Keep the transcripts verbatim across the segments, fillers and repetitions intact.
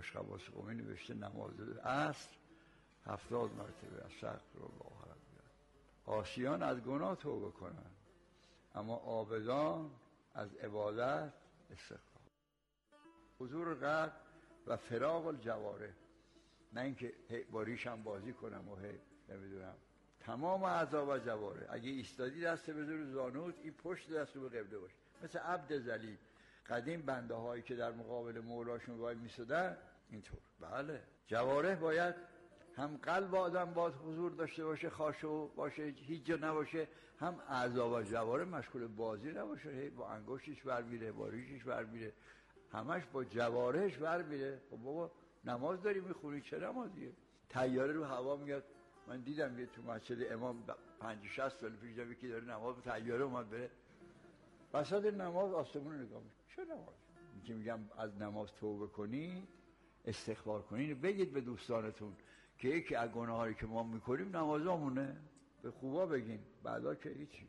خوشخواست قومی نوشته نماز عصر هفتاد مرتبه استغفر الله ربی. عاصیان از گناه توبه کنن، اما عابدان از عبادت استغفار. حضور قلب و فراغ الجوارح، نه اینکه با ریشم بازی کنم و هی نمیدونم تمام اعضا و جوارح. اگه ایستادی دست بذاری زانوت، این پشت دست رو به قبله باشه، مثل عبد ذلیل. قدیم بنده هایی که در مقابل مولاشون وای میسودن اینطور. بله، جوارح باید هم قلب آدم باید حضور داشته باشه، خاشع باشه، هیچ جا نباشه، هم اعضا و جوارح مشغول بازی نباشه، هی با انگشتش برمیره، با ریشش برمیره، همش با جوارحش برمیره. خب بابا نماز داری میخونی، چه نمازیه؟ طیاره رو هوا میاد. من دیدم یه تو مسجد امام پنج شصت سال پیش دیدم یکی داره نماز طیاره اومد بره وسط نماز آسمون نگاه میکنه. چه نماز؟ که میگم از نماز توبه کنی، استغفار کنی، بگید به دوستانتون که یکی از گناهایی که ما میکنیم نمازامونه، به خوبا بگین، بعدا که هیچی.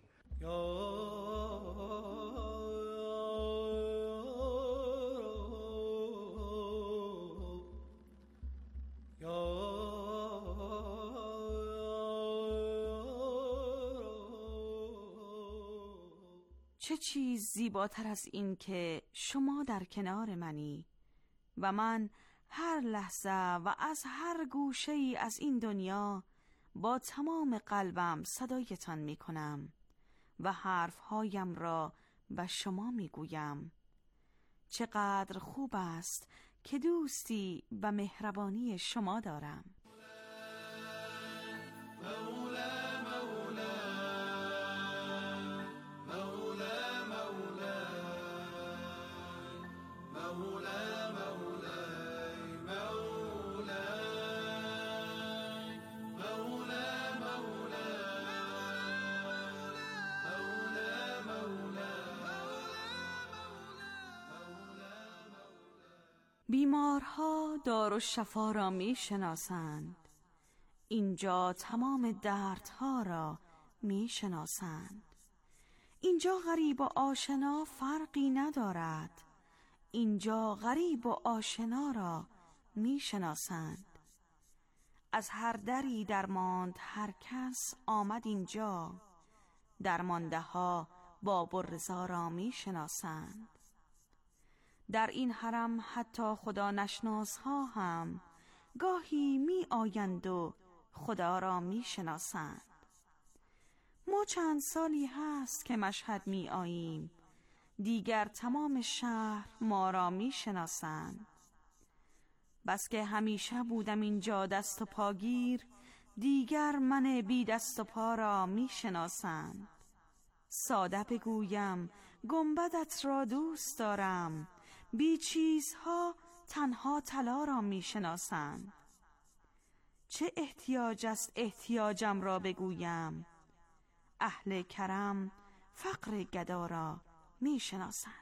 چه چیز زیباتر از این که شما در کنار منی و من هر لحظه و از هر گوشه ای از این دنیا با تمام قلبم صدایتان می کنم و حرفهایم را به شما می گویم. چقدر خوب است که دوستی و مهربانی شما دارم. بیمارها دارالشفا را می شناسند، اینجا تمام دردها را می شناسند. اینجا غریب و آشنا فرقی ندارد، اینجا غریب و آشنا را می شناسند. از هر دری درماند هر کس آمد اینجا، درمانده ها باب الرضا را می شناسند. در این حرم حتی خدا نشناس ها هم گاهی می آیند و خدا را می شناسند. ما چند سالی هست که مشهد می آییم، دیگر تمام شهر ما را می شناسند. بس که همیشه بودم اینجا دست و پاگیر، دیگر من بی دست و پا را می شناسند. ساده بگویم گنبدت را دوست دارم، بی چیزها تنها طلا را می شناسند. چه احتیاج است احتیاجم را بگویم، اهل کرم فقر گدا را می شناسند.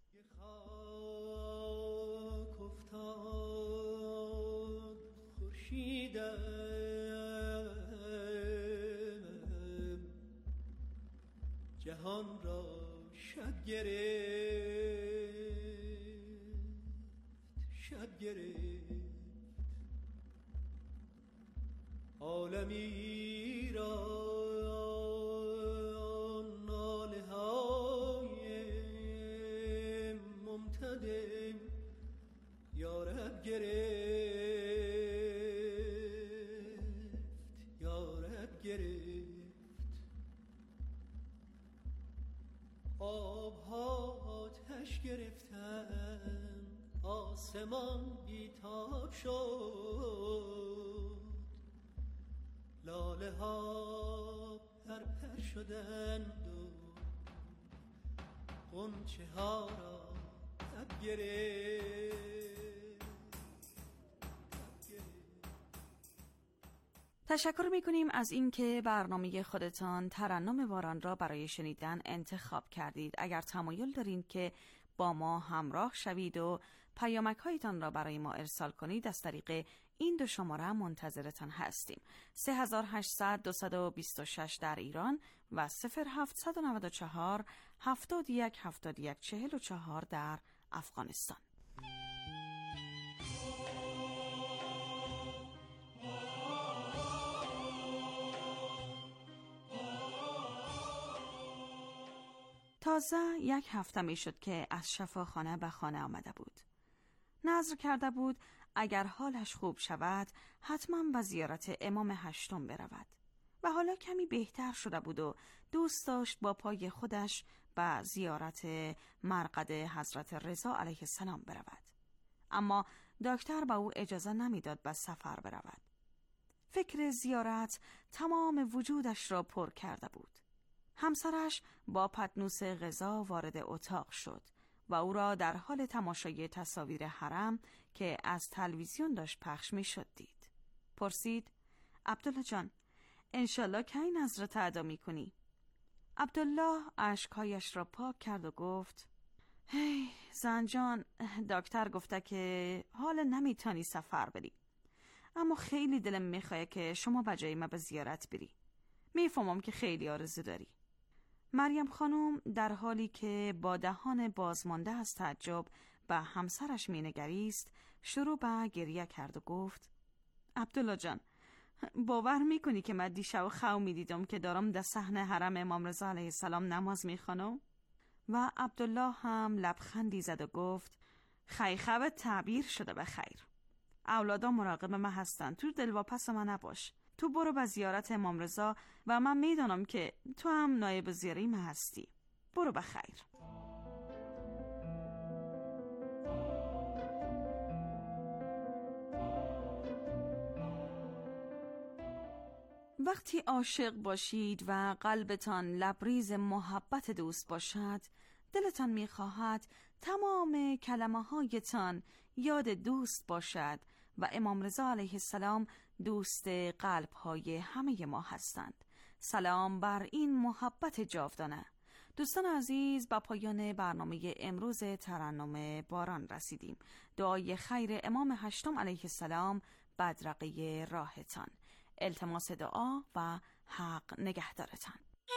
خاک افتاد خورشیدم، جهان را شب گرفت شب گرفت، عالمی را ناله های ممتد یارب گرفت یارب گرفت. آبها آتش گرفتن، آسمان بیتاب شد، لاله ها پرپر شدند و غنچه ها را تب گرفت. تشکر می‌کنیم از اینکه برنامه خودتان ترنم باران را برای شنیدن انتخاب کردید. اگر تمایل دارین که با ما همراه شوید و پیامک‌هایتان را برای ما ارسال کنید، از طریق این دو شماره منتظرتان هستیم: سه هزار و هشتصد دویست و بیست و شش در ایران و صفر هفتصد و نود و چهار هفتاد و یک هفتاد و یک چهل و چهار در افغانستان. تازه یک هفته می شد که از شفاخانه به خانه آمده بود. نذر کرده بود اگر حالش خوب شود حتما به زیارت امام هشتم برود و حالا کمی بهتر شده بود و دوست داشت با پای خودش به زیارت مرقد حضرت رضا علیه السلام برود. اما دکتر به او اجازه نمیداد به سفر برود. فکر زیارت تمام وجودش را پر کرده بود. همسرش با پتنوس غذا وارد اتاق شد و او را در حال تماشای تصاویر حرم که از تلویزیون داشت پخش می شد دید. پرسید: عبدالله جان، انشالله کی نذرت ادا می کنی؟ عبدالله اشکهایش را پاک کرد و گفت: هی زن جان، دکتر گفته که حالا نمیتونی سفر بری، اما خیلی دلم میخواه که شما بجای ما به زیارت بری. میفهمم که خیلی آرزو داری. مریم خانم در حالی که با دهان بازمانده از تعجب به همسرش مینگریست شروع به گریه کرد و گفت: عبدالله جان، باور میکنی که من دیشب خو میدیدم که دارم در صحن حرم امام رضا علیه السلام نماز میخوانم؟ و عبدالله هم لبخندی زد و گفت: خیخب تعبیر شده به خیر. اولادا مراقب من هستن، تو دلواپس من نباش. تو برو به زیارت امام رضا و من میدانم که تو هم نایب زیاری من هستی. برو به خیر. وقتی عاشق باشید و قلبتان لبریز محبت دوست باشد، دلتان میخواهد تمام کلمه هایتان یاد دوست باشد و امام رضا علیه السلام دوست قلب های همه ما هستند. سلام بر این محبت جاودانه. دوستان عزیز، به پایان برنامه امروز ترنم باران رسیدیم. دعای خیر امام هشتم علیه السلام بدرقه راهتان. التماس دعا و حق نگهدارتان.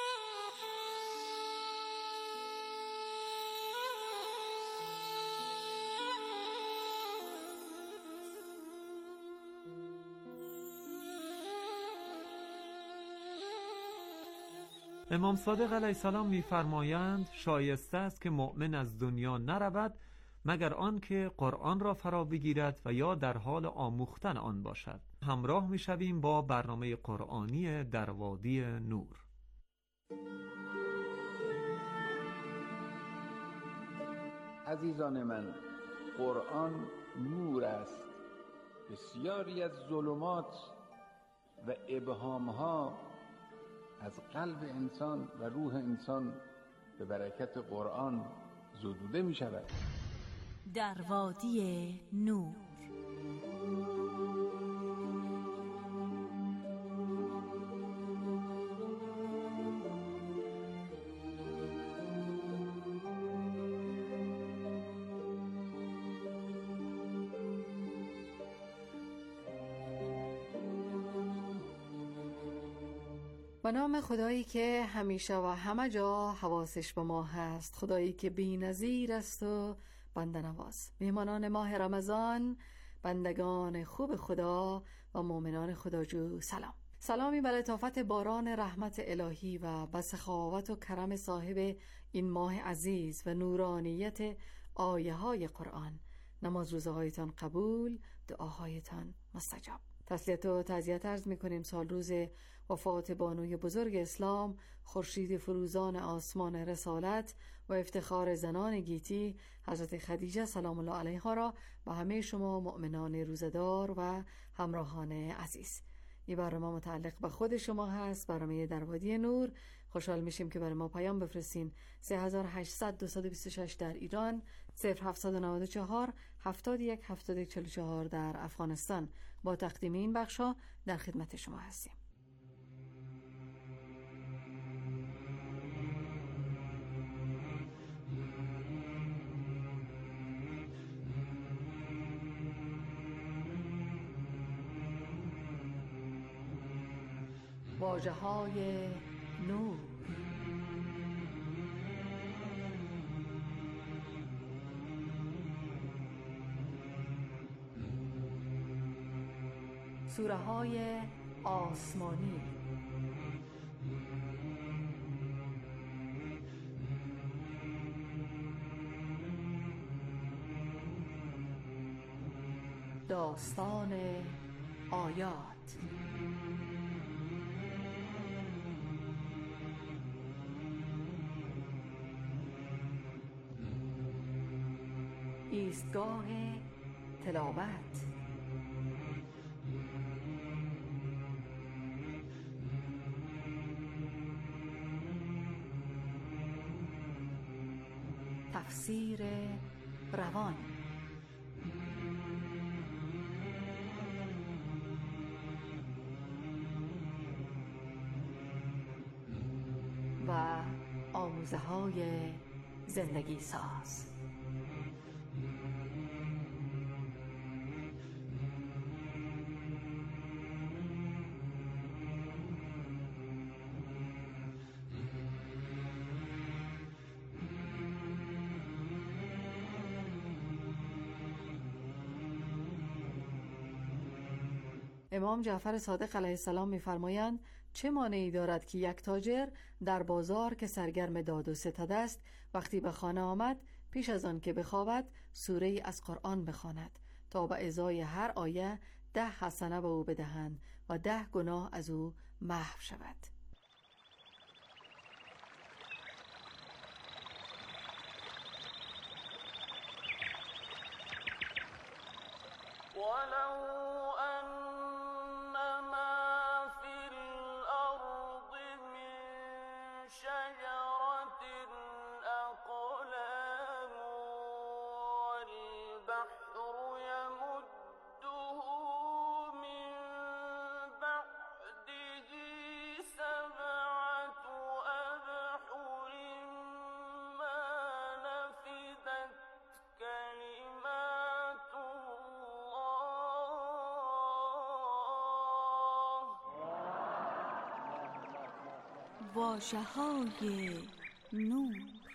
امام صادق علیه السلام می‌فرمایند شایسته است که مؤمن از دنیا نرود مگر آن که قرآن را فرا بگیرد و یا در حال آموختن آن باشد. همراه می‌شویم با برنامه قرآنی در وادی نور. عزیزان من، قرآن نور است. بسیاری از ظلمات و ابهام‌ها از قلب انسان و روح انسان به برکت قرآن زدوده می شود. در وادی نور. به نام خدایی که همیشه و همه جا حواسش به ما هست، خدایی که بی‌نظیر است و بنده نواز. میهمانان ماه رمضان، بندگان خوب خدا و مؤمنان خداجو سلام. سلامی به لطافت باران رحمت الهی و به سخاوت و کرم صاحب این ماه عزیز و نورانیت آیه های قرآن. نماز روزه هایتان قبول، دعاهایتان مستجاب. تسلیت و تعزیت عرض می‌کنیم سال روز وفات بانوی بزرگ اسلام، خورشید فروزان آسمان رسالت و افتخار زنان گیتی، حضرت خدیجه سلام الله علیها را به همه شما مؤمنان روزدار و همراهان عزیز. این برنامه متعلق به خود شما هست، برنامه در وادی نور. خوشحال میشیم که برای ما پیام بفرستین. سه هزار و هشتصد دویست و بیست و شش در ایران، صفر هفتصد و نود و چهار هفتاد و یک هفتاد و یک چهل و چهار در افغانستان. با تقدیم این بخشا در خدمت شما هستیم. واژه های نور. سوره های آسمانی. داستان آیات. ایستگاه تلاوت. تفسیر روان. و آموزه های زندگی ساز. امام جعفر صادق علیه السلام می‌فرمایند چه مانعی دارد که یک تاجر در بازار که سرگرم داد و ستد است وقتی به خانه آمد پیش از آن که بخوابد سوره‌ای از قرآن بخواند تا به ازای هر آیه ده حسنه به او بدهند و ده گناه از او محو شود. واژه‌های نور.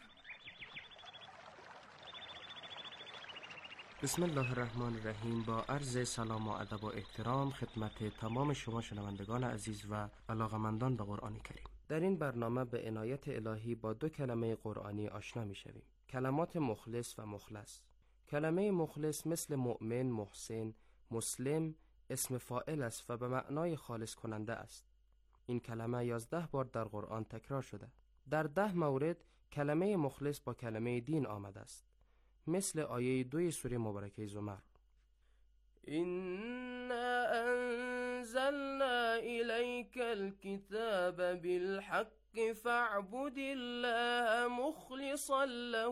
بسم الله الرحمن الرحیم. با عرض سلام و ادب و احترام خدمت تمام شما شنوندگان عزیز و علاقمندان به قرآن کریم. در این برنامه به عنایت الهی با دو کلمه قرآنی آشنا می شویم. کلمات مخلص و مخلص. کلمه مخلص مثل مؤمن، محسن، مسلم اسم فاعل است و به معنای خالص کننده است. این کلمه یازده بار در قرآن تکرار شده. در ده مورد کلمه مخلص با کلمه دین آمده است، مثل آیه دوی سوره مبارکه زمر: إنا أنزلنا إليك الكتاب بالحق فاعبد الله مخلصا له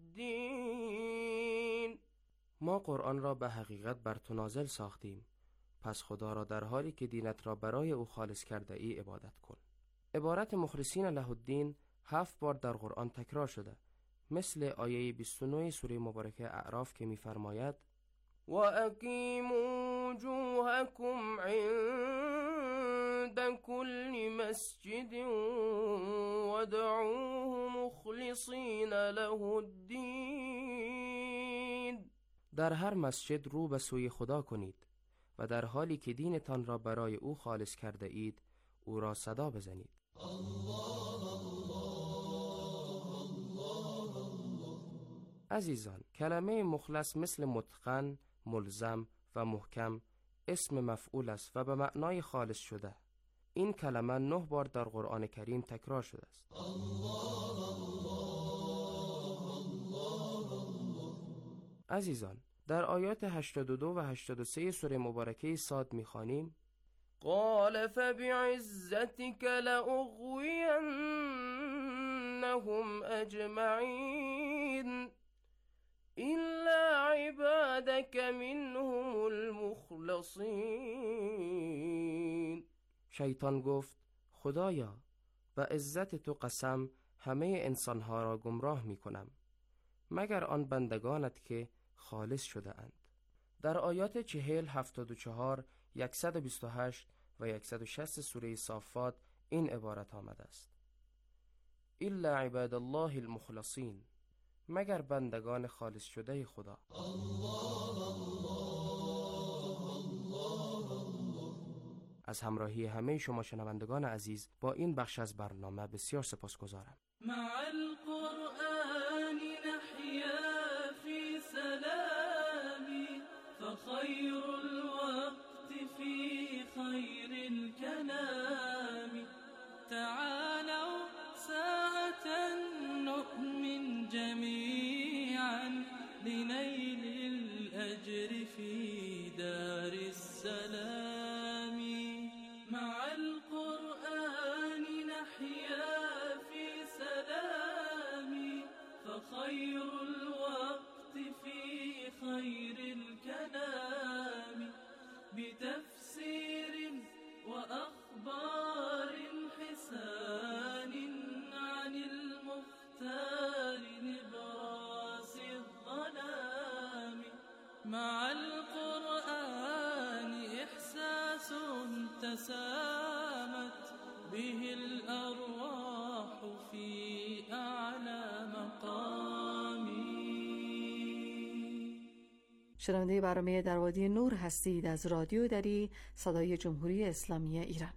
الدين. ما قرآن را به حقیقت بر تو نازل ساختیم، پس خدا را در حالی که دینت را برای او خالص کرده ای عبادت کن. عبارت مخلصین له الدین هفت بار در قرآن تکرار شده، مثل آیه بیست و نه سوره مبارکه اعراف که می‌فرماید: و اقیموا وجوهکم عند كل مسجد ودعوه مخلصین له الدین. در هر مسجد رو به سوی خدا کنید و در حالی که دینتان را برای او خالص کرده اید او را صدا بزنید. عزیزان، کلمه مخلص مثل متقن، ملزم و محکم اسم مفعول است و به معنای خالص شده. این کلمه نه بار در قرآن کریم تکرار شده است. عزیزان، در آیات هشتاد و دو و هشتاد و سه سوره مبارکه صاد می‌خوانیم: قال فبعزتك لأغوینهم اجمعین إلا عبادك منهم المخلصین. شیطان گفت: خدایا، به عزت تو قسم همه انسانها را گمراه می کنم مگر آن بندگانت که خالص شده اند. در آیات چهل، هفتاد و چهار، صد و بیست و هشت و صد و شصت سوره صافات این عبارت آمده است: الا عباد الله المخلصین، مگر بندگان خالص شده خدا. از همراهی همه شما شنوندگان عزیز با این بخش از برنامه بسیار سپاسگزارم. مع القرآن نحيا في سلام فخير فخير الوقت في خير الكلام تعالوا ساعة نؤمن جميعا لنيل الأجر في دار السلام مع القرآن نحيا في سلام فخير الوقت في خير الكلام بتفسير وأخبار حسان عن المختار نبراس الظلام مع القرآن إحساس تسامت به الأرواح في أعلى مقام. شنونده برنامه در وادی نور هستید از رادیو دری صدای جمهوری اسلامی ایران.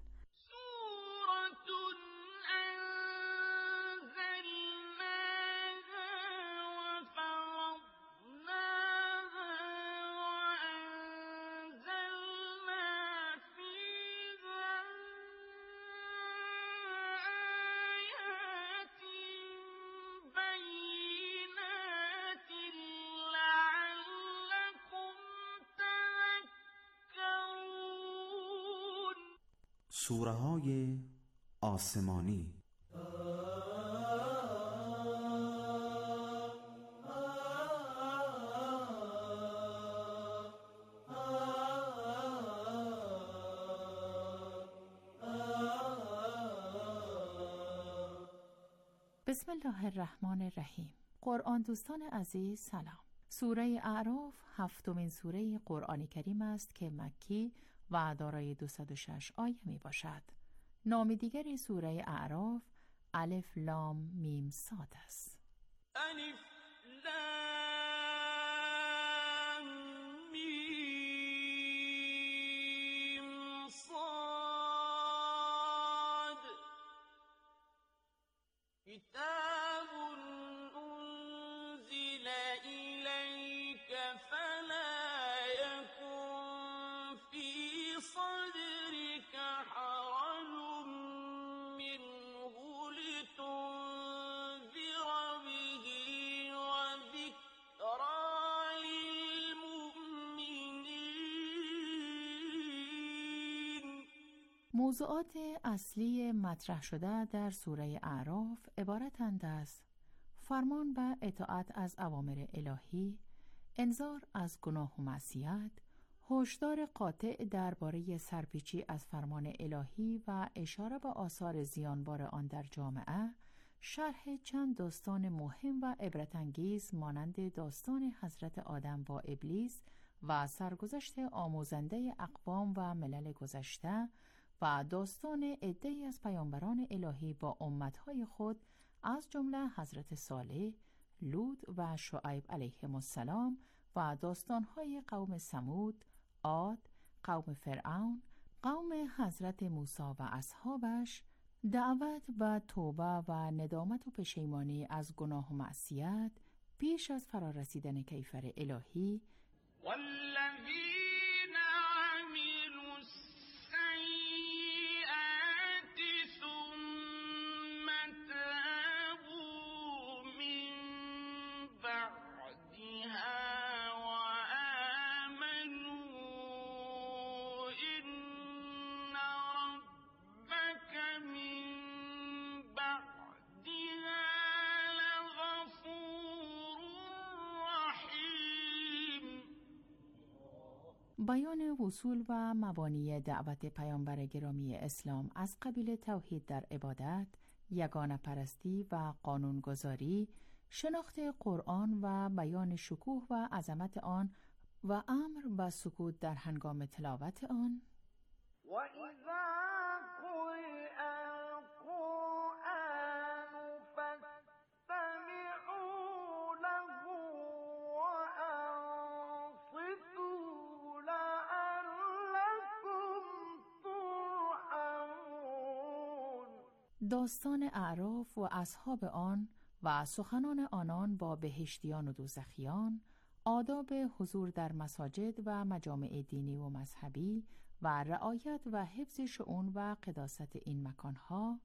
سوره‌های آسمانی. بسم الله الرحمن الرحیم. قرآن دوستان عزیز سلام. سوره اعراف هفتمین سوره قرآن کریم است که مکی و دارای دویست و شش آیه می باشد. نام دیگر سوره اعراف الف لام میم صاد است. الف لام میم صاد کتاب انزل الیک فلا یکن فی صدرك حرج منه لتنذر به وذكرى للمؤمنین. موضوعات اصلی مطرح شده در سوره اعراف عبارتند از فرمان و اطاعت از اوامر الهی، انذار از گناه و معصیت، هشدار قاطع درباره سرپیچی از فرمان الهی و اشاره به آثار زیانبار آن در جامعه، شرح چند داستان مهم و عبرت‌انگیز مانند داستان حضرت آدم با ابلیس و سرگذشت آموزنده اقوام و ملل گذشته و داستان عده‌ای از پیامبران الهی با امتهای خود از جمله حضرت صالح، لوط و شعیب علیهم السلام و داستان‌های قوم ثمود، عاد، قوم فرعون، قوم حضرت موسی و اصحابش، دعوت و توبه و ندامت و پشیمانی از گناه و معصیت پیش از فرارسیدن کیفر الهی، والذین عملوا السیئات ثم تابوا من بعدها بیان اصول و مبانی دعوت پیامبر گرامی اسلام از قبیل توحید در عبادت، یگانه پرستی و قانونگذاری، شناخت قرآن و بیان شکوه و عظمت آن و امر و سکوت در هنگام تلاوت آن. و اذا قرئ القرآن فاستمعوا له وانصتوا لعلكم ترحمون. داستان اعراف و اصحاب آن و سخنان آنان با بهشتیان و دوزخیان، آداب حضور در مساجد و مجامع دینی و مذهبی و رعایت و حفظ شؤون و قداست این مکانها،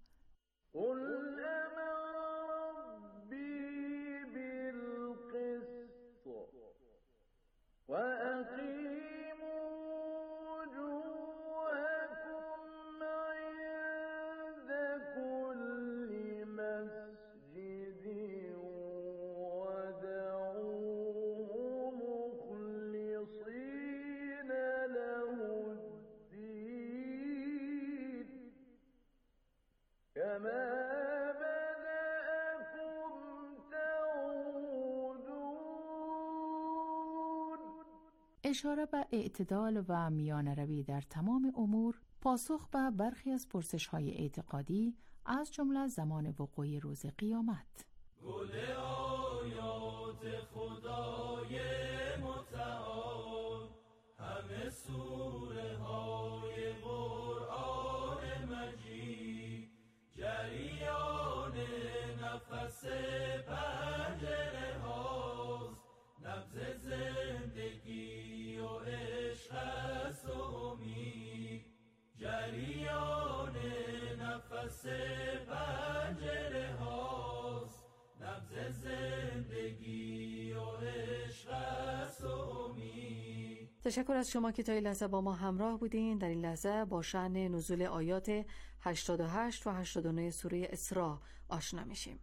اشاره به اعتدال و میانه روی در تمام امور، پاسخ به برخی از پرسش‌های اعتقادی از جمله زمان وقوع روز قیامت. گل آیات خدای متعال، همه سوره های قرآن مجید، جریان نفس پنجره هاست، نبض زندگی و عشق است و امید، جریان نفس پنجره هاست، نبض زندگی و عشق است و امید. تشکر از شما که تا این لحظه با ما همراه بودین. در این لحظه با شأن نزول آیات هشتاد و هشت و هشتاد و نه سوره اسراء آشنا میشیم.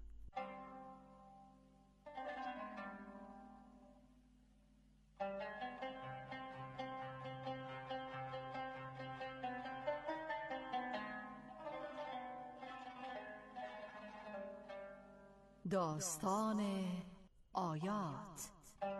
داستان آیات.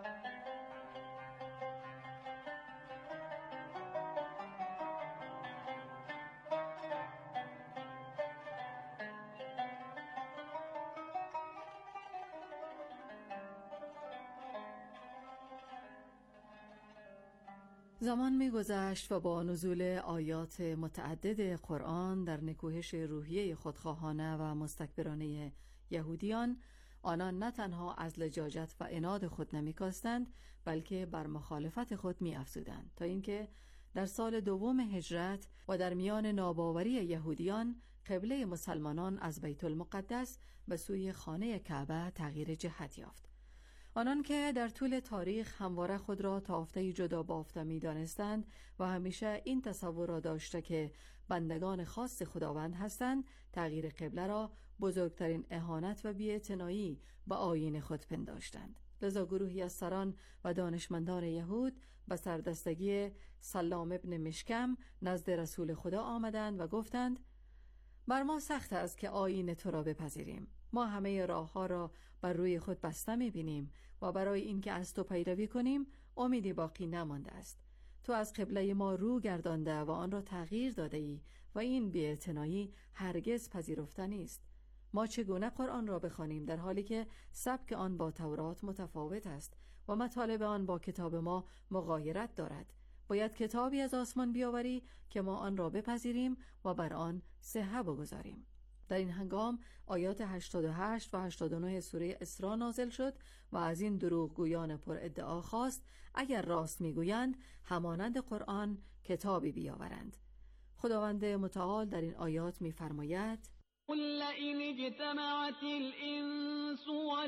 زمان می‌گذشت و با نزول آیات متعدد قرآن در نکوهش روحیه خودخواهانه و مستکبرانه یهودیان، آنان نه تنها از لجاجت و عناد خود نمی‌کاستند، بلکه بر مخالفت خود می‌افزودند، تا اینکه در سال دوم هجرت و در میان ناباوری یهودیان، قبله مسلمانان از بیت المقدس به سوی خانه کعبه تغییر جهت یافت. آنان که در طول تاریخ همواره خود را تافته جدا بافته می دانستند و همیشه این تصور را داشته که بندگان خاص خداوند هستند، تغییر قبله را بزرگترین اهانت و بی‌اعتنایی به آیین خود پنداشتند. لذا گروهی از سران و دانشمندان یهود به سردستگی سلام ابن مشکم نزد رسول خدا آمدند و گفتند: بر ما سخت است که آیین تو را بپذیریم. ما همه راه ها را بر روی خود بسته می بینیم و برای اینکه از تو پیروی کنیم امیدی باقی نمانده است. تو از قبله ما رو گردانده و آن را تغییر داده ای و این بی‌اعتنایی هرگز پذیرفته نیست. ما چگونه قرآن را بخوانیم در حالی که سبک آن با تورات متفاوت است و مطالب آن با کتاب ما مغایرت دارد؟ باید کتابی از آسمان بیاوری که ما آن را بپذیریم و بر آن صحه بگذاریم. در این هنگام آیات هشتاد و هشت و هشتاد و نه سوره اسراء نازل شد و از این دروغگویان پر ادعا خواست اگر راست میگویند همانند قرآن کتابی بیاورند. خداوند متعال در این آیات می‌فرماید: قل لئن اجتمعت الانس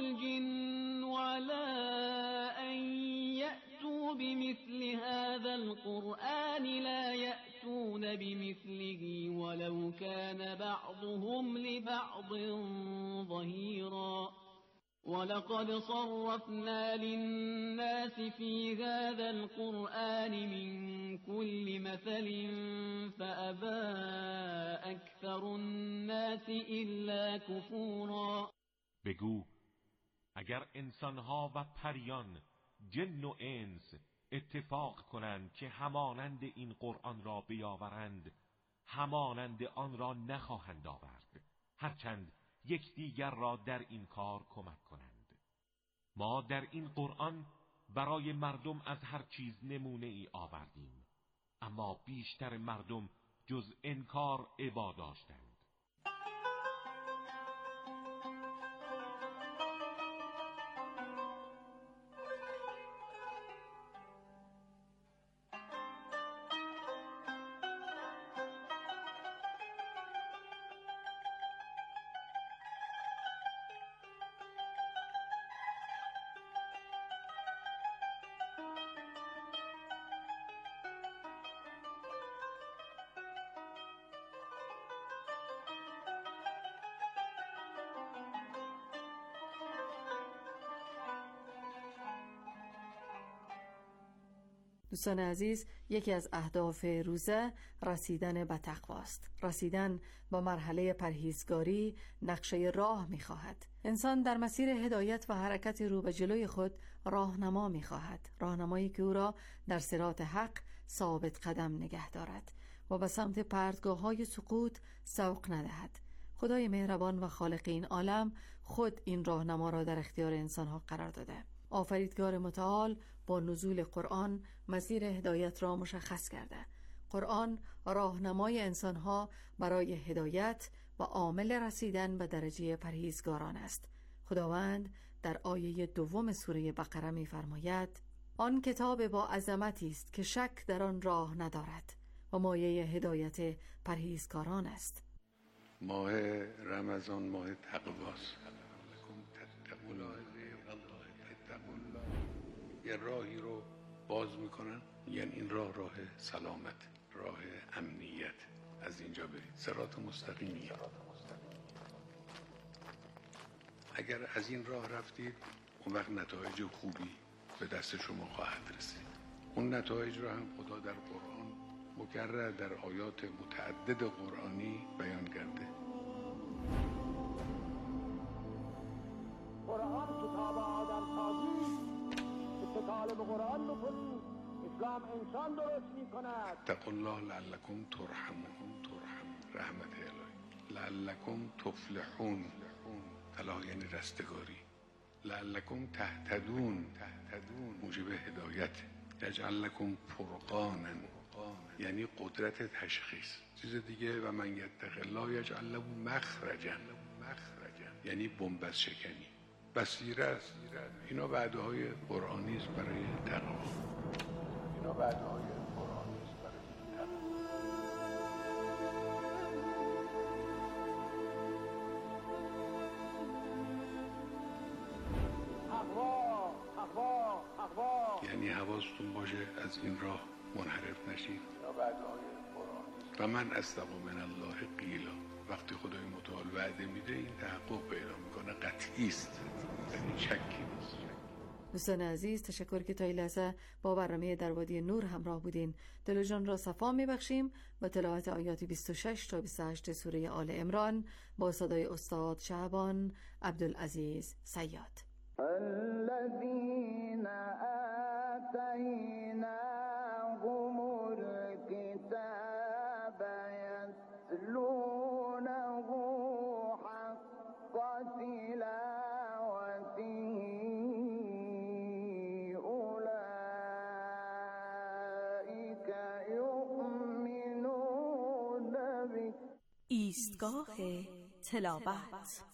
والجن على ان يأتوا بمثل هذا القرآن لا يأتون بمثله ولو كان بعضهم لبعض ظهيرا ولقد صرفنا للناس في هذا القرآن من كل مثل فأبى أكثر الناس إلا كفورا. بگو اگر انسانها و پریان، جن و انس اتفاق کنند که همانند این قرآن را بیاورند، همانند آن را نخواهند آورد، هرچند یکدیگر را در این کار کمک کنند. ما در این قرآن برای مردم از هر چیز نمونه ای آوردیم، اما بیشتر مردم جز انکار ابا داشتند. دوستان عزیز، یکی از اهداف روزه رسیدن به تقواست. رسیدن به مرحله پرهیزگاری نقشه راه می‌خواهد. انسان در مسیر هدایت و حرکت رو به جلوی خود راهنما می‌خواهد، راهنمایی که او را در صراط حق ثابت قدم نگه دارد و به سمت پرتگاه‌های سقوط سوق ندهد. خدای مهربان و خالق این عالم خود این راهنما را در اختیار انسان‌ها قرار داده. آفریدگار متعال با نزول قرآن مسیر هدایت را مشخص کرده. قرآن راهنمای انسانها برای هدایت و عامل رسیدن به درجه پرهیزگاران است. خداوند در آیه دوم سوره بقره می فرماید: آن کتاب با عظمتی است که شک در آن راه ندارد و مایه هدایت پرهیزکاران است. ماه رمضان ماه تقواست. یه راهی رو باز میکنن، یعنی این راه راه سلامت، راه امنیت. از اینجا برید صراط مستقیمی. اگر از این راه رفتید، اون وقت نتایج خوبی به دست شما خواهد رسید. اون نتایج رو هم خدا در قرآن مکرر در آیات متعدد قرآنی بیان کرده. قرآن کتاب آدم سازی که طالب قرآن بکنی، اسلام انسان درست می کند. اتقوا الله لعلکم ترحمون. ترحم رحمت الهی. لعلکم تفلحون. فلاح یعنی رستگاری. لعلکم تهتدون. تهتدون موجب هدایت. یجعل لکم فرقانا یعنی قدرت تشخیص. چیز دیگه و من یتق الله یجعل له مخرجا یعنی بنبست شکنی. بصیرت. اینا وعده‌های قرآنی است برای تقوا. اینا وعده‌های قرآنی است برای تقوا. تقوا تقوا تقوا یعنی حواستون باشه از این راه منحرف نشید. اینا وعده‌های قرآنی. و من اصدق من الله قیلا. وقتی خدای متعال وعده میده این تحقق پیدا میکنه، قطعی است، یعنی شکی نیست. دوستان عزیز، تشکر که تا این لحظه با برنامه در وادی نور همراه بودین. دل و جان را صفا میبخشیم با تلاوت آیات بیست و شش تا بیست و هشت سوره آل عمران با صدای استاد شعبان عبدالعزیز صیاد. الذين آتيناهم الكتاب يتلونه حق تلاوته أولئك يؤمنون به. ایستگاه تلاوت.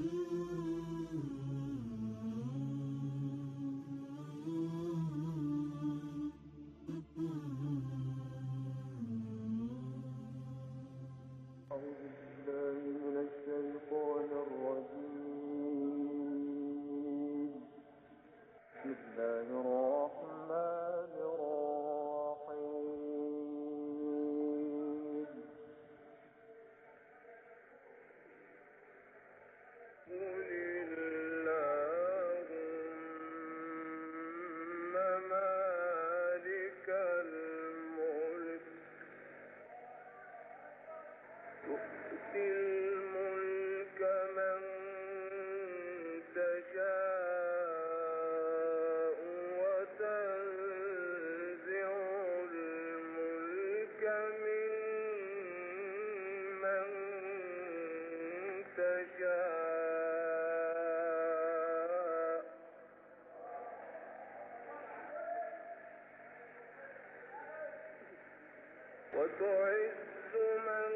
وتعز من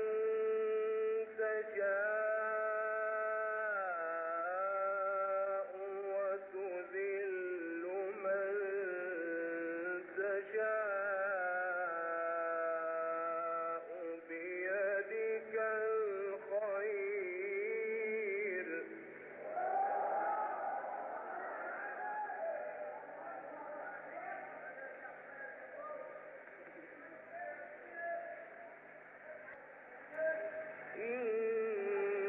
تشاء وتذل من تشاء بيدك الخير. إن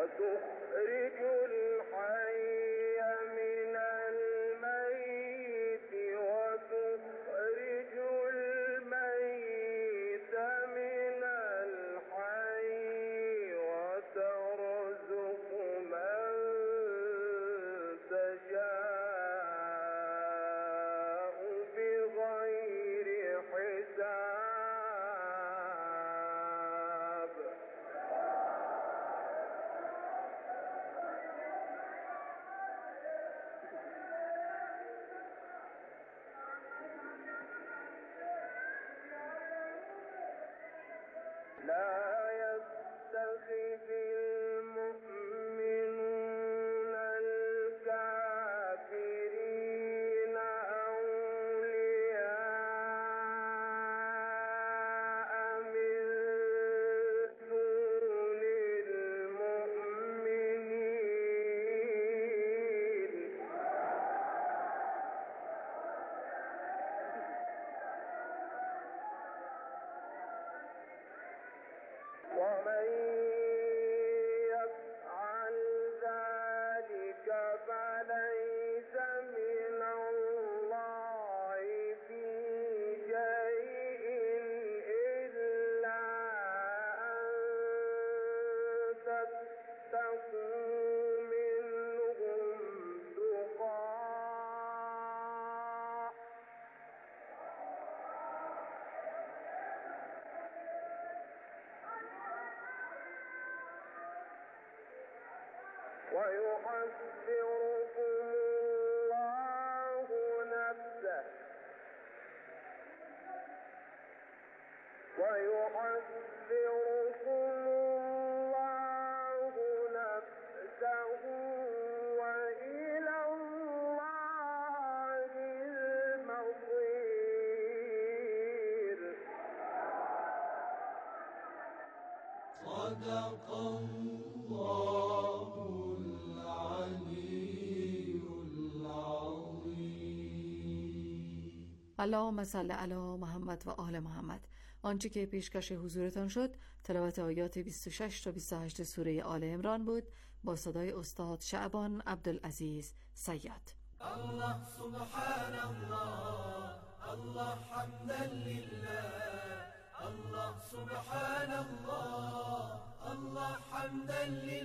وتخرج الحي من الميت وتخرج الميت من الحي وترزق من تشاء بغير حساب. لا يتخذ المؤمنون الكافرين أولياء من دون المؤمنين ومن يفعل ذلك فليس من الله في شيء إلا أن تتقوا منهم تقاه ويحذركم الله نفسه ويحذركم الله نفسه وإلى الله المصير. صدق الله العلي العظيم. اللهم صل علی محمد و آل محمد. آنچه که پیشکش حضورتان شد تلاوت آیات بیست و شش تا بیست و هشت سوره آل عمران بود با صدای استاد شعبان عبدالعزیز صیاد. الله سبحان الله الله حمدا لله الله سبحان الله الله حمدا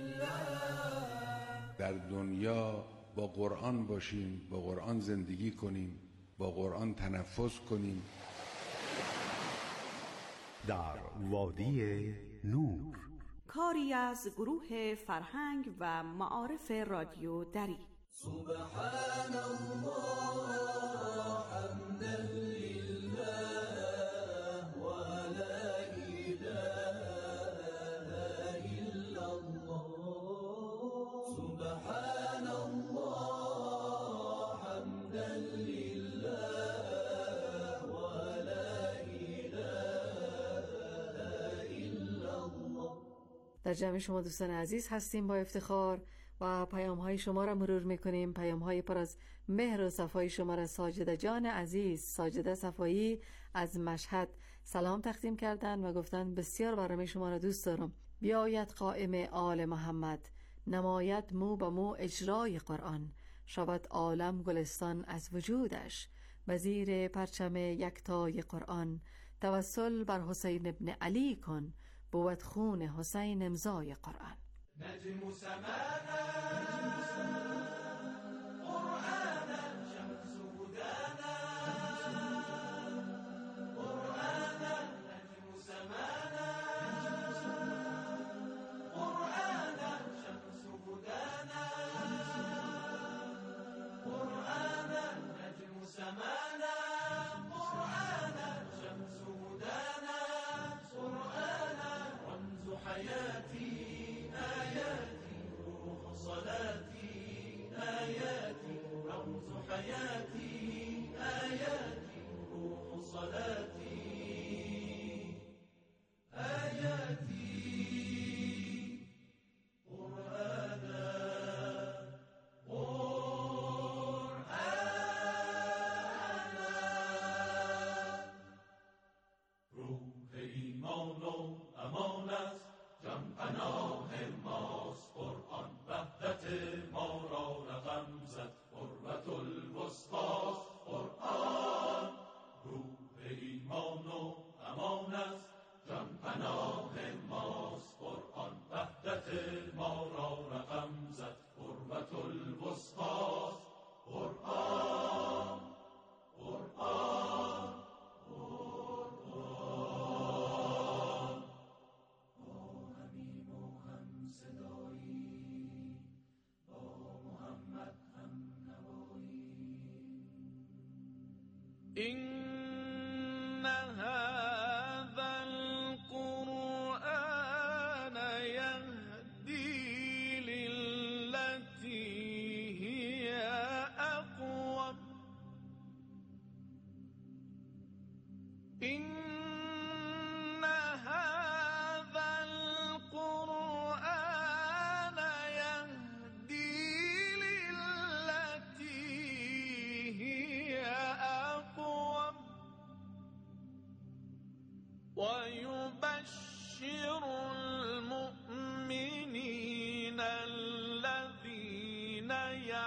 لله. در دنیا با قرآن باشیم، با قرآن زندگی کنیم، با قرآن تنفس کنیم. در وادی نور، کاری از گروه فرهنگ و معارف رادیو دری. سبحان الله حمدا لله ولا إله إلا الله. سبحان الله حمدا لله ولا إله إلا الله. در جمع شما دوستان عزیز هستیم با افتخار و پیام های شما را مرور میکنیم. پیام های پر از مهر و صفای شما را ساجده جان عزیز، ساجده صفایی از مشهد سلام تقدیم کردن و گفتن بسیار برنامه شما را دوست دارم. بیاید قائم آل محمد، نماید مو به مو اجرای قرآن، شود عالم گلستان از وجودش، وزیر پرچم یکتای قرآن، توسل بر حسین ابن علی کن، بود خون حسین امضای قرآن. نجم سمانا قرآنا شمس هدانا قرآنا نجم سمانا قرآنا شمس هدانا قرآنا نجم سمانا قرآنا شمس هدانا قرآنا رمز حياتي آياتي روح صلاتي الوسطى قرآن قرآن قرآن با همیم و هم صدایی با محمد هم نوایی إن هذا القرآن يهدي للتي هي أقوم إن هذا القرآن يهدي للتي هي أقوم ويبشر المؤمنين الذين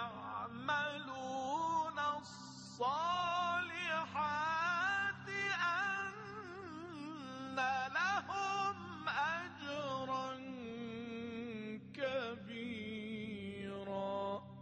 يعملون الصالحات أن لهم أجرا كبيرا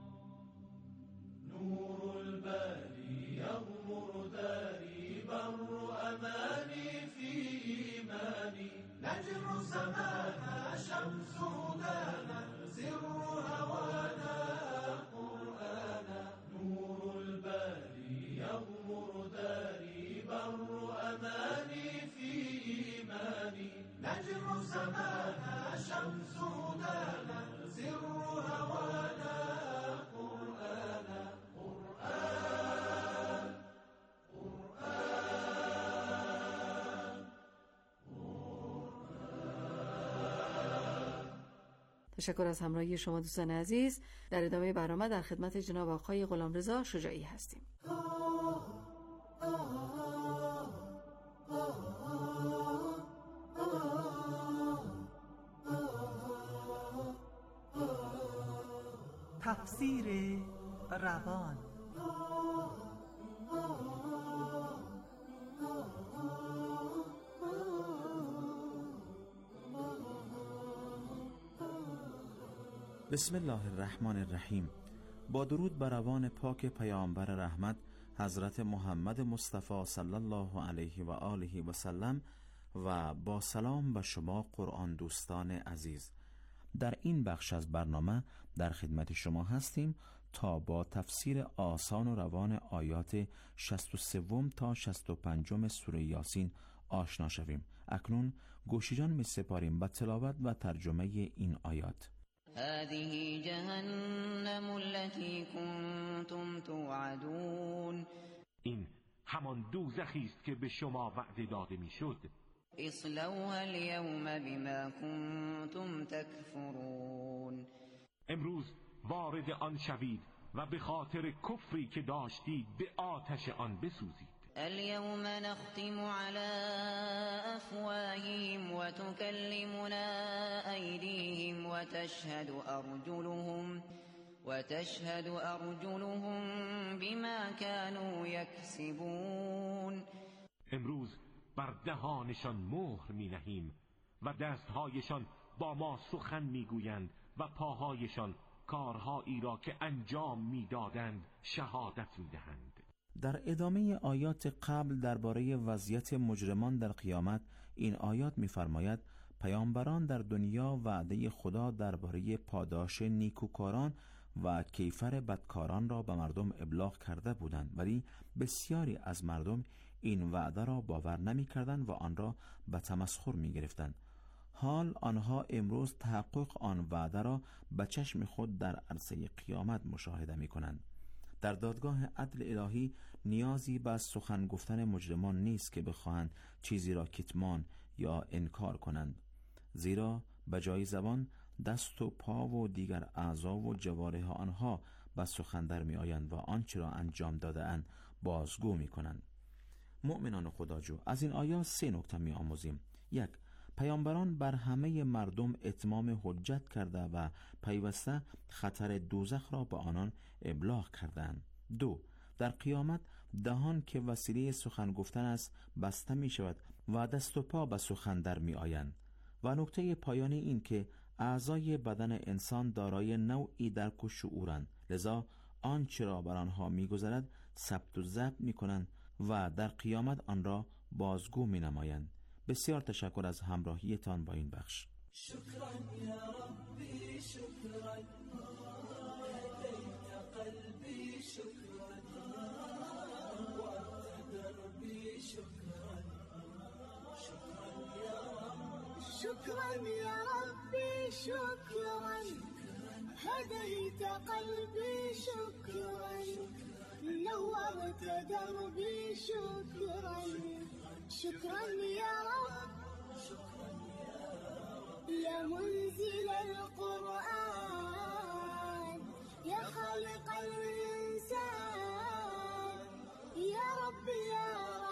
نور الباري يغمر داري بر أماني في إيماني نجر سمانا شمس هدانا سر هوانا قرآنا نور الباري يغمر داري بر أماني في إيماني نجر سمانا شمس هدانا سر هوانا قرآنا قرآن تشکر از همراهی شما دوستان عزیز. در ادامه برنامه در خدمت جناب آقای غلامرضا شجاعی هستیم. تفسیر روان. بسم الله الرحمن الرحیم. با درود بر روان پاک پیامبر رحمت حضرت محمد مصطفی صلی الله علیه و آله و سلم و با سلام به شما قرآن دوستان عزیز. در این بخش از برنامه در خدمت شما هستیم تا با تفسیر آسان و روان آیات شصت و سه تا شصت و پنج سوره یاسین آشنا شویم. اکنون گوش جان می سپاریم به تلاوت و ترجمه این آیات. هذه جهنم التي كنتم توعدون. این همان دوزخی است که به شما وعده داده میشد. اصلوها اليوم بما كنتم تكفرون. امروز وارد آن شوید و به خاطر کفری که داشتید به آتش آن بسوزید. اليوم نختم على أفواههم وتكلمنا أيديهم وتشهد أرجلهم وتشهد أرجلهم بما كانوا يكسبون. امروز بر دهانشان مهر می نهیم و دستهایشان با ما سخن می گویند و پاهایشان کارهایی را که انجام می دادند شهادت می دهند. در ادامه آیات قبل درباره وضعیت مجرمان در قیامت این آیات می‌فرماید پیامبران در دنیا وعده خدا درباره پاداش نیکوکاران و کیفر بدکاران را به مردم ابلاغ کرده بودند، ولی بسیاری از مردم این وعده را باور نمی‌کردند و آن را به تمسخر می‌گرفتند. حال آنها امروز تحقق آن وعده را به چشم خود در عرصه قیامت مشاهده می‌کنند. در دادگاه عدل الهی نیازی به سخن گفتن مجرمان نیست که بخواهند چیزی را کتمان یا انکار کنند، زیرا به جای زبان دست و پا و دیگر اعضا و جوارح آنها به سخن در می آیند و آنچه را انجام داده اند بازگو می کنند. مؤمنان خداجو، از این آیات سه نکته می آموزیم. یک، پیامبران بر همه مردم اتمام حجت کرده و پیوسته خطر دوزخ را به آنان ابلاغ کردند. دو، در قیامت دهان که وسیله سخن گفتن است بسته می شود و دست و پا به سخن در می آیند. و نکته پایانی این که اعضای بدن انسان دارای نوعی درک و شعورند، لذا آنچه را بر آنها می‌گذرد ثبت و ضبط می‌کنند و در قیامت آن را بازگو می‌نمایند. بسیار تشکر از همراهیتان با این بخش. شكرا يا ربي شكرا هديت قلبي شكرا وأنت دربي شكرا شكرا يا رب شكرا يا ربي شكرا هديت قلبي شكرا نورت دربي شكرا شكرا يا رب يا منزل القرآن يا خالق الإنسان يا رب يا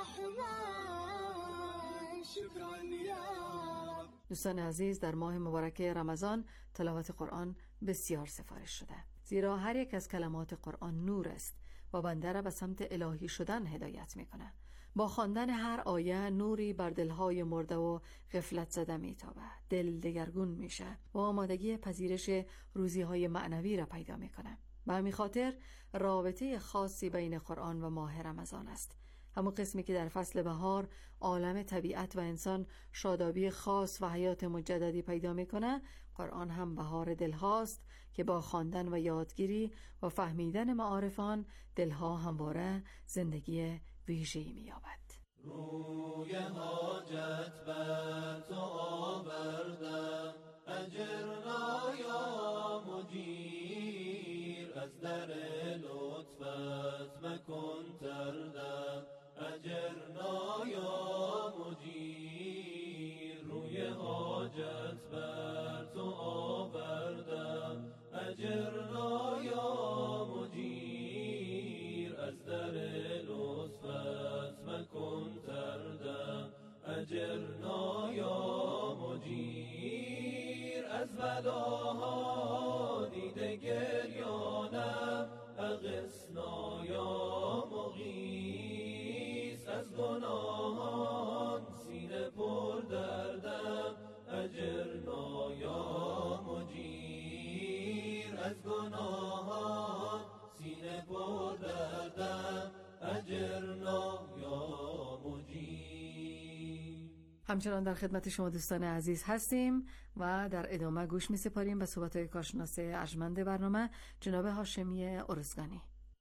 رحمن شكرا يا رب. دوستان عزیز، در ماه مبارک رمضان تلاوت قرآن بسیار سفارش شده، زیرا هر یک از کلمات قرآن نور است و بنده را به سمت الهی شدن هدایت میکنه. با خواندن هر آیه نوری بر دلهای مرده و غفلت زده میتابه، دل دگرگون میشه و آمادگی پذیرش روزیهای معنوی را پیدا میکنه. به همین خاطر رابطه خاصی بین قرآن و ماه رمضان است. همون قسمی که در فصل بهار عالم طبیعت و انسان شادابی خاص و حیات مجددی پیدا میکنه، قرآن هم بهار دلهاست که با خواندن و یادگیری و فهمیدن معارفان دلها همواره زندگی ویژه‌ای می‌یابد. روی حاجت بر تو آوردم اجرنا یا مجیر، از در لطفت مکن تردم اجرنا یا مجیر. روی حاجت بر تو آوردم اجرنا یا مجیر، از در لطفت مکن تردم اجرنا یا مجیر. از بلاها دیده گریانم اغثنا یا مغیث، از گناهان سینه پر دردم اجرنا یا مجیر. از گناهان سینه پر دردم اجرنا یا مجیر. همچنان در خدمت شما دوستان عزیز هستیم و در ادامه گوش می سپاریم به صحبت‌های کارشناس ارجمند برنامه جناب هاشمی ارزگانی.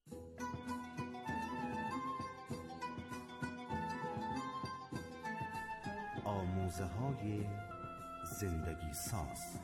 آموزه های زندگی ساز.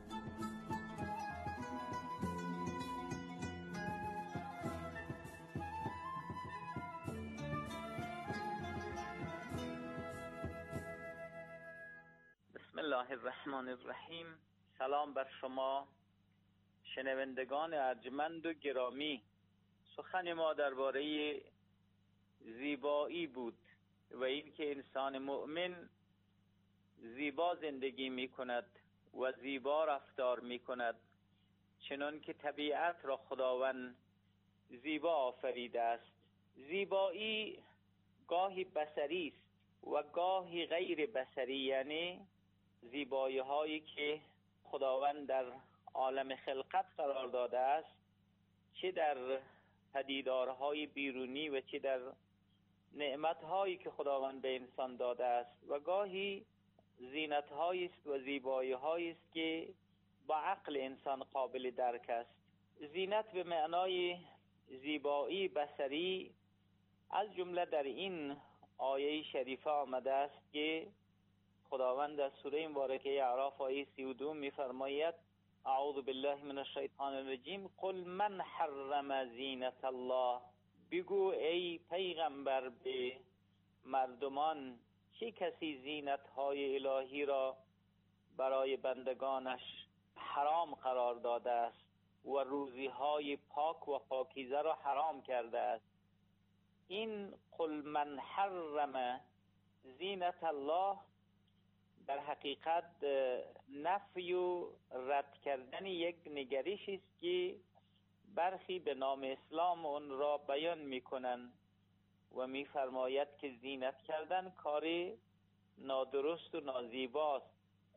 بسم الله الرحمن الرحیم. سلام بر شما شنوندگان ارجمند و گرامی. سخن ما درباره زیبایی بود و اینکه انسان مؤمن زیبا زندگی می کند و زیبا رفتار می کند، چنان که طبیعت را خداوند زیبا آفریده است. زیبایی گاهی بصری است و گاهی غیر بصری، یعنی زیبایی هایی که خداوند در عالم خلقت قرار داده است، چه در پدیدارهای بیرونی و چه در نعمتهایی که خداوند به انسان داده است، و گاهی زینتهایی است و زیبایی هایی است که با عقل انسان قابل درک است. زینت به معنای زیبایی بصری از جمله در این آیه شریفه آمده است که خداوند در سوره مبارکه اعراف آیه سی و دو می‌فرماید: اعوذ بالله من الشیطان الرجیم قل من حرم زینت الله. بگو ای پیغمبر به مردمان چه کسی زینت‌های الهی را برای بندگانش حرام قرار داده است و روزی‌های پاک و پاکیزه را حرام کرده است. این قل من حرم زینت الله در حقیقت نفی و رد کردن یک نگریش است که برخی به نام اسلام اون را بیان میکنند و میفرماید که زینت کردن کار نادرست و نازیباست،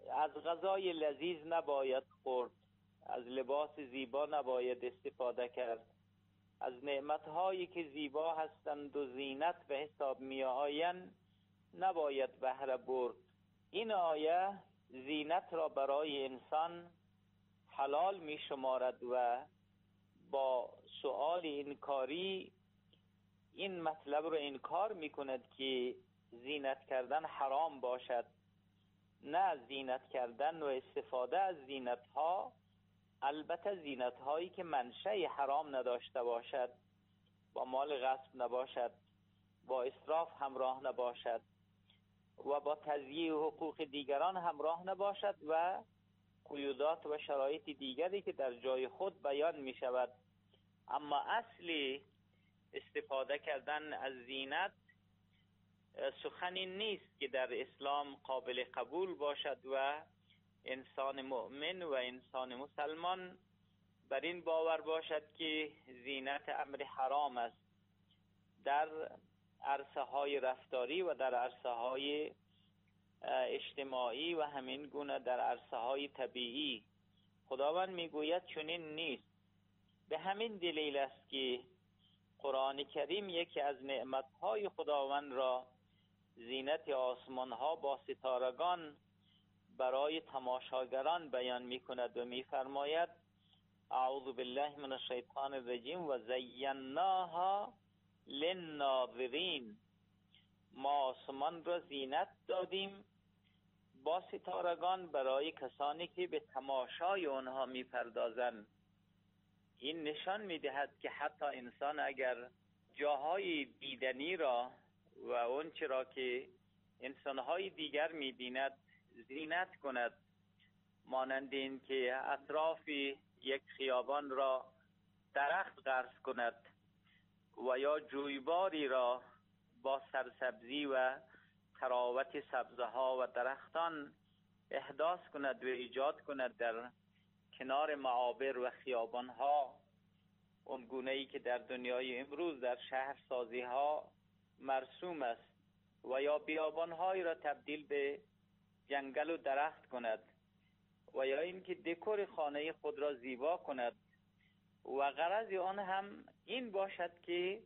از غذای لذیذ نباید خورد، از لباس زیبا نباید استفاده کرد، از نعمتهایی که زیبا هستند و زینت به حساب می آیند نباید بهره برد. این آیه زینت را برای انسان حلال می شمارد و با سؤال انکاری این مطلب رو انکار می کند که زینت کردن حرام باشد. نه، زینت کردن و استفاده از زینت ها، البته زینت هایی که منشأ حرام نداشته باشد، با مال غصب نباشد، با اسراف همراه نباشد و با تضییع حقوق دیگران همراه نباشد و قیودات و شرایط دیگری که در جای خود بیان می شود. اما اصلی استفاده کردن از زینت سخنی نیست که در اسلام قابل قبول باشد و انسان مؤمن و انسان مسلمان بر این باور باشد که زینت امر حرام است در عرصه های رفتاری و در عرصه های اجتماعی و همین گونه در عرصه های طبیعی. خداوند میگوید چنین نیست. به همین دلیل است که قرآن کریم یکی از نعمتهای خداوند را زینت آسمان ها با ستارگان برای تماشاگران بیان می کند و می فرماید اعوذ بالله من الشیطان الرجیم و زیناها للناظرین، ما آسمان را زینت دادیم با ستارگان برای کسانی که به تماشای آنها می پردازند. این نشان می دهد که حتی انسان اگر جاهای دیدنی را و اون چرا که انسانهای دیگر می بیند زینت کند، مانند این که اطراف یک خیابان را درخت غرس کند و یا جویباری را با سرسبزی و تراوت سبزه ها و درختان احداث کند و ایجاد کند در کنار معابر و خیابان ها، اون گونه‌ای که در دنیای امروز در شهرسازی ها مرسوم است، و یا بیابان هایی را تبدیل به جنگل و درخت کند و یا اینکه دکور خانه خود را زیبا کند و غرض آن هم این باشد که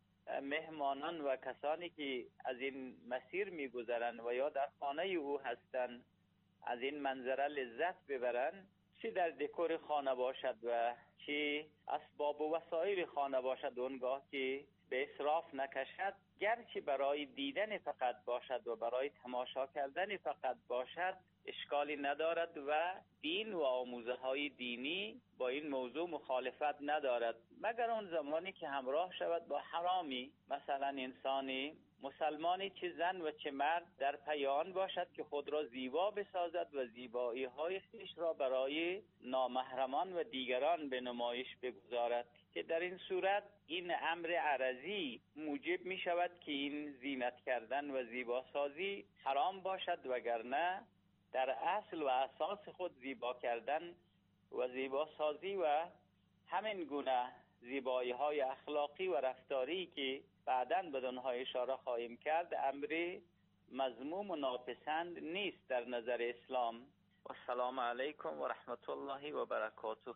مهمانان و کسانی که از این مسیر میگذرند و یا در خانه او هستند از این منظره لذت ببرند، چه در دکور خانه باشد و چه اسباب و وسایل خانه باشد، اونگاه که به اسراف نکشد، گرچه برای دیدن فقط باشد و برای تماشا کردن فقط باشد اشکالی ندارد و دین و آموزه های دینی با این موضوع مخالفت ندارد، مگر اون زمانی که همراه شود با حرامی. مثلا انسانی مسلمانی چه زن و چه مرد در پیان باشد که خود را زیبا بسازد و زیبایی های خویش را برای نامحرمان و دیگران به نمایش بگذارد، که در این صورت این امر عرضی موجب می شود که این زینت کردن و زیباسازی حرام باشد، وگرنه در اصل و اساس خود زیبا کردن و زیباسازی و همین گونه زیبایی های اخلاقی و رفتاری که بعداً به آنها اشاره خواهیم کرد امر مذموم و ناپسند نیست در نظر اسلام. و السلام علیکم و رحمت الله و برکاته.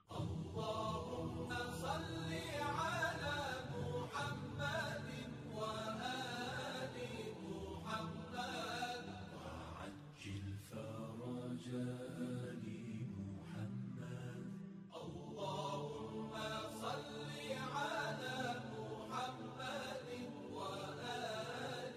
اللهم صل على محمد و آل محمد وعجل فرج آل محمد. اللهم صل على محمد و آل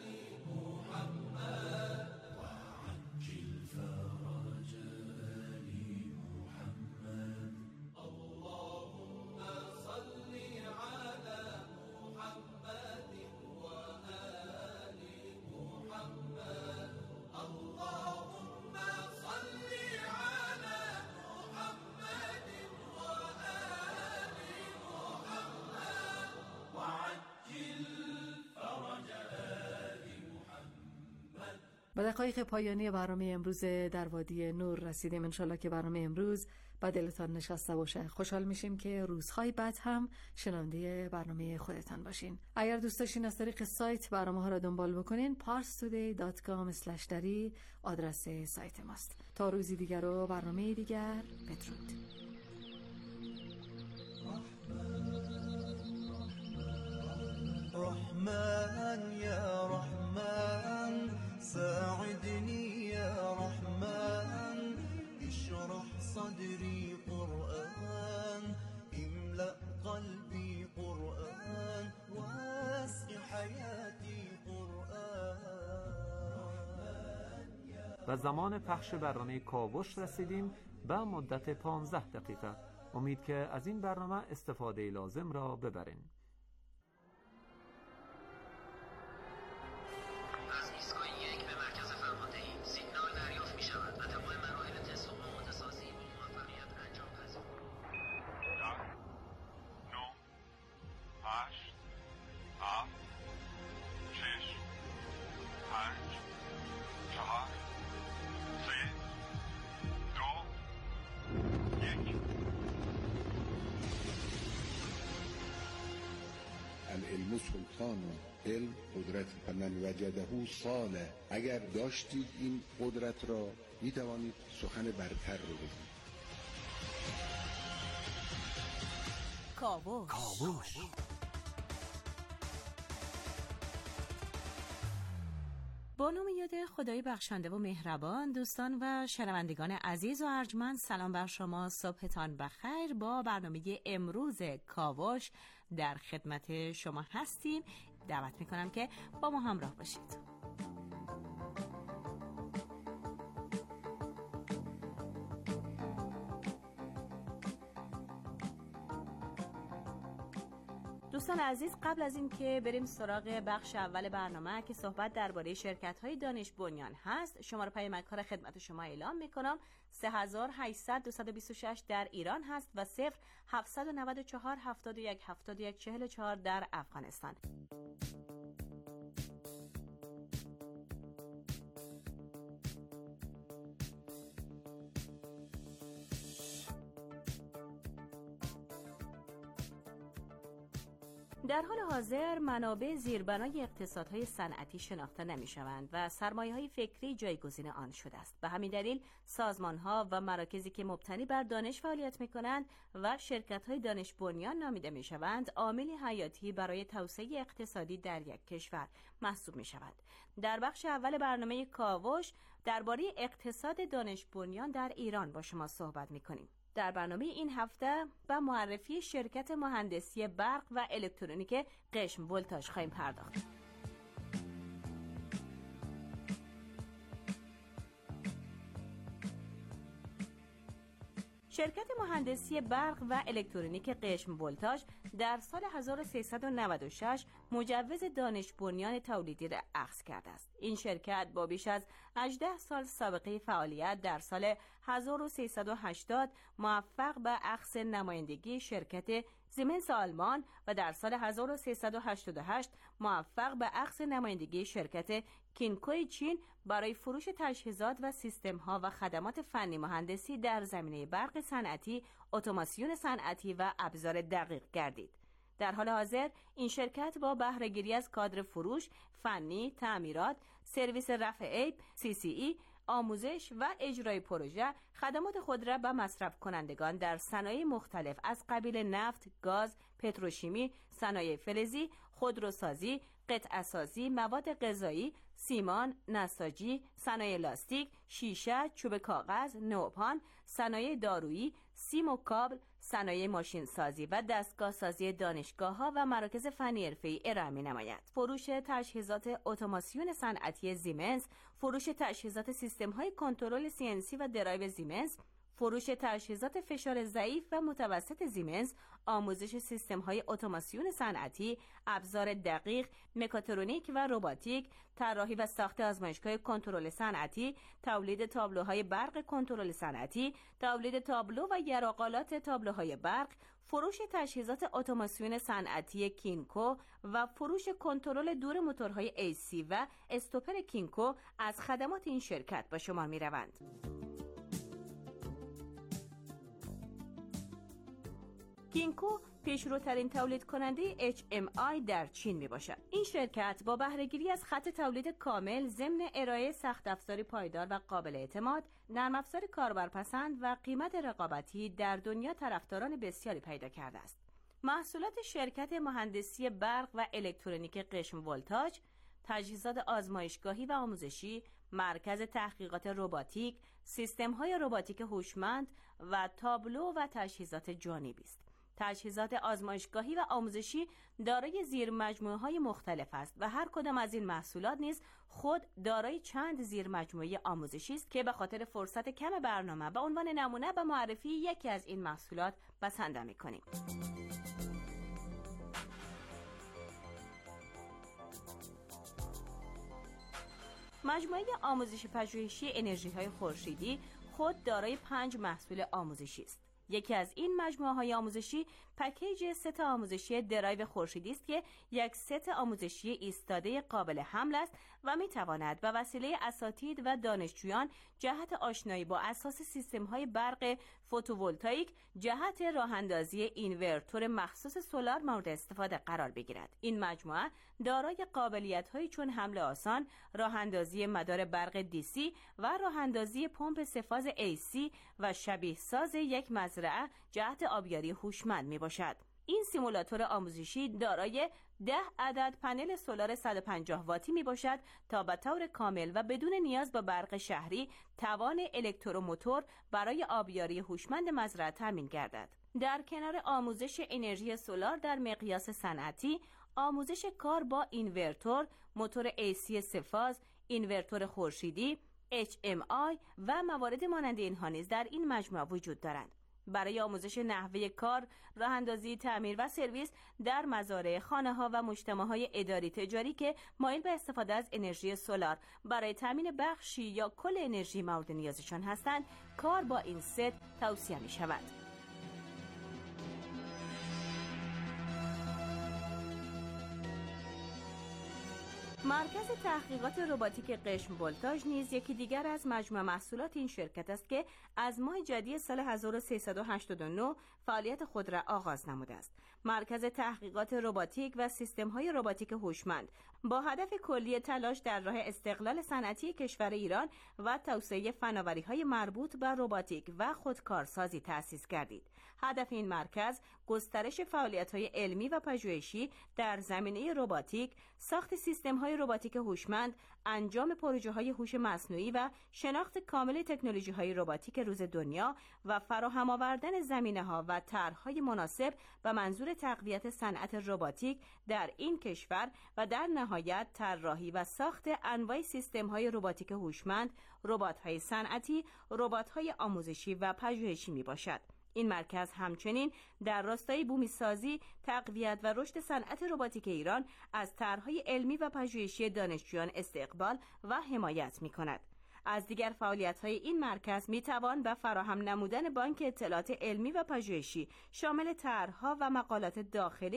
محمد وعجل فرج آل محمد. اللهم صل على محمد و آل محمد. اللهم صل على محمد و آل محمد وعجل فرج آل محمد. به دقایق پایانی برنامه امروز در وادی نور رسیدیم. انشالله که برنامه امروز و دلتان نشسته باشه. خوشحال میشیم که روزهای بعد هم شنونده برنامه خودتان باشین. اگر دوست داشتین از طریق سایت برنامه ها را دنبال بکنین پارس تودی دات کام اسلش دری آدرس سایت ماست. تا روزی دیگر و برنامه دیگر، بدرود. رحمن يا رحمن ساعدني يا رحمن اشرح صدري قرآن املأ قلبي قرآن واسق حياتي قرآن. و زمان پخش برنامه کاوش رسیدیم به مدت پانزده دقیقه. امید که از این برنامه استفاده لازم را ببرین. العلم سلطان، علم قدرت، فمن وجده صالح. اگر داشتید این قدرت را می توانید سخن برتر رو بگید. کاوش. کاوش. با نام یاد خدای بخشنده و مهربان، دوستان و شنوندگان عزیز و ارجمند، سلام بر شما، صبحتان بخیر. با برنامه امروز کاوش در خدمت شما هستیم. دعوت میکنم که با ما همراه باشید. دوستان عزیز، قبل از این که بریم سراغ بخش اول برنامه که صحبت درباره شرکت‌های دانش بنیان هست، شماره پیامک ها را خدمت شما اعلام میکنم. سه هزار و هشتصد دویست و بیست و شش در ایران هست و صفر هفتصد و نود و چهار هفتاد و یک هفتاد و یک چهل و چهار در افغانستان. در حال حاضر منابع زیربنای اقتصادهای صنعتی شناخته نمی‌شوند و سرمایه‌های فکری جایگزین آن شده است. به همین دلیل سازمان‌ها و مراکزی که مبتنی بر دانش فعالیت می‌کنند و شرکت‌های دانش بنیان نامیده می‌شوند، عاملی حیاتی برای توسعه اقتصادی در یک کشور محسوب می‌شوند. در بخش اول برنامه کاوش درباره اقتصاد دانش بنیان در ایران با شما صحبت می‌کنیم. در برنامه این هفته به معرفی شرکت مهندسی برق و الکترونیک قشم ولتاژ خواهیم پرداخت. شرکت مهندسی برق و الکترونیک قشم ولتاژ در سال هزار و سیصد و نود و شش مجوز دانش بنیان تولیدی را اخذ کرده است. این شرکت با بیش از هجده سال سابقه فعالیت در سال هزار و سیصد و هشتاد موفق به اخذ نمایندگی شرکت زیمنس آلمان و در سال هزار و سیصد و هشتاد و هشت موفق به اخذ نمایندگی شرکت کینکوی چین برای فروش تجهیزات و سیستم‌ها و خدمات فنی مهندسی در زمینه برق صنعتی، اتوماسیون صنعتی و ابزار دقیق گردید. در حال حاضر این شرکت با بهره‌گیری از کادر فروش، فنی، تعمیرات، سرویس رفع عیب، سی سی ای، آموزش و اجرای پروژه خدمات خود را به مصرف کنندگان در صنایع مختلف از قبیل نفت، گاز، پتروشیمی، صنایع فلزی، خودروسازی، قطعه‌سازی، مواد غذایی، سیمان، نساجی، صنایع لاستیک، شیشه، چوب کاغذ، نوپان، صنایع دارویی، سیم و کابل، صنایع ماشین سازی و دستگاه سازی دانشگاه‌ها و مراکز فنی حرفه‌ای ارائه می‌نماید. فروش تجهیزات اتوماسیون صنعتی زیمنس، فروش تجهیزات سیستم‌های کنترل سی ان سی و درایو زیمنس، فروش تجهیزات فشار ضعیف و متوسط زیمنس، آموزش سیستم‌های اتوماسیون صنعتی، ابزار دقیق، مکاترونیک و رباتیک، طراحی و ساخت آزمایشگاه کنترل صنعتی، تولید تابلوهای برق کنترل صنعتی، تولید تابلو و یراقالات تابلوهای برق، فروش تجهیزات اتوماسیون صنعتی کینکو و فروش کنترل دور موتورهای ای سی و استوپر کینکو از خدمات این شرکت به شمار می‌روند. گینکو پیشروترین تولید کننده اچ ام آی در چین می باشد. این شرکت با بهره‌گیری از خط تولید کامل ضمن ارائه سخت افزاری پایدار و قابل اعتماد، نرم افزار کاربرپسند و قیمت رقابتی در دنیا طرفداران بسیاری پیدا کرده است. محصولات شرکت مهندسی برق و الکترونیک قشم ولتاژ، تجهیزات آزمایشگاهی و آموزشی، مرکز تحقیقات رباتیک، سیستم‌های رباتیک هوشمند و تابلو و تجهیزات جانبی است. تجهیزات آزمایشگاهی و آموزشی دارای زیرمجموعه‌های مختلف است و هر کدام از این محصولات نیز خود دارای چند زیرمجموعه آموزشی است که به خاطر فرصت کم برنامه به عنوان نمونه به معرفی یکی از این محصولات بسنده می‌کنیم. مجموعه آموزشی پژوهشی انرژی‌های خورشیدی خود دارای پنج محصول آموزشی است. یکی از این مجموعه‌های آموزشی پکیج ست آموزشی درایو خورشیدی است که یک ست آموزشی ایستاده قابل حمل است و می‌تواند به وسیله اساتید و دانشجویان جهت آشنایی با اساس سیستم‌های برق فوتوولتائیک جهت راه‌اندازی اینورتور مخصوص سولار مورد استفاده قرار بگیرد. این مجموعه دارای قابلیت‌هایی چون حمل آسان، راه‌اندازی مدار برق دی سی و راه‌اندازی پمپ سه فاز ای سی و شبیه ساز یک مزرعه جهت آبیاری هوشمند می باشد. این سیمولاتور آموزشی دارای ده عدد پنل سولار صد و پنجاه واتی می باشد تا به طور کامل و بدون نیاز به برق شهری توان الکتروموتور برای آبیاری هوشمند مزرعه تامین گردد. در کنار آموزش انرژی سولار در مقیاس صنعتی، آموزش کار با اینورتور، موتور ای سی سه فاز، اینورتور خورشیدی، اچ ام آی و موارد مانند اینها نیز در این مجموعه وجود دارند. برای آموزش نحوه کار، راه‌اندازی، تعمیر و سرویس در مزارع، خانه‌ها و مجتمع‌های اداری تجاری که مایل به استفاده از انرژی سولار برای تامین بخشی یا کل انرژی مورد نیازشان هستند، کار با این ست توصیه می‌شود. مرکز تحقیقات رباتیک قشم ولتاژ نیز یکی دیگر از مجموعه محصولات این شرکت است که از ماه جدی سال هزار و سیصد و هشتاد و نه فعالیت خود را آغاز نموده است. مرکز تحقیقات رباتیک و سیستم‌های رباتیک هوشمند با هدف کلی تلاش در راه استقلال صنعتی کشور ایران و توسعه فناوری‌های مربوط به رباتیک و خودکارسازی تأسیس گردید. هدف این مرکز گسترش فعالیت‌های علمی و پژوهشی در زمینه رباتیک، ساخت سیستم‌های رباتیک هوشمند، انجام پروژه‌های هوش مصنوعی و شناخت کامل تکنولوژی‌های رباتیک روز دنیا و فراهم آوردن زمینه‌ها و طرح‌های مناسب به منظور تقویت صنعت رباتیک در این کشور و در نهایت طراحی و ساخت انواع سیستم‌های رباتیک هوشمند، ربات‌های صنعتی، ربات‌های آموزشی و پژوهشی میباشد. این مرکز همچنین در راستای بومی سازی، تقویت و رشد صنعت رباتیک ایران از طرح‌های علمی و پژوهشی دانشجویان استقبال و حمایت می‌کند. از دیگر فعالیت‌های این مرکز می‌توان به فراهم نمودن بانک اطلاعات علمی و پژوهشی شامل طرح‌ها و مقالات داخلی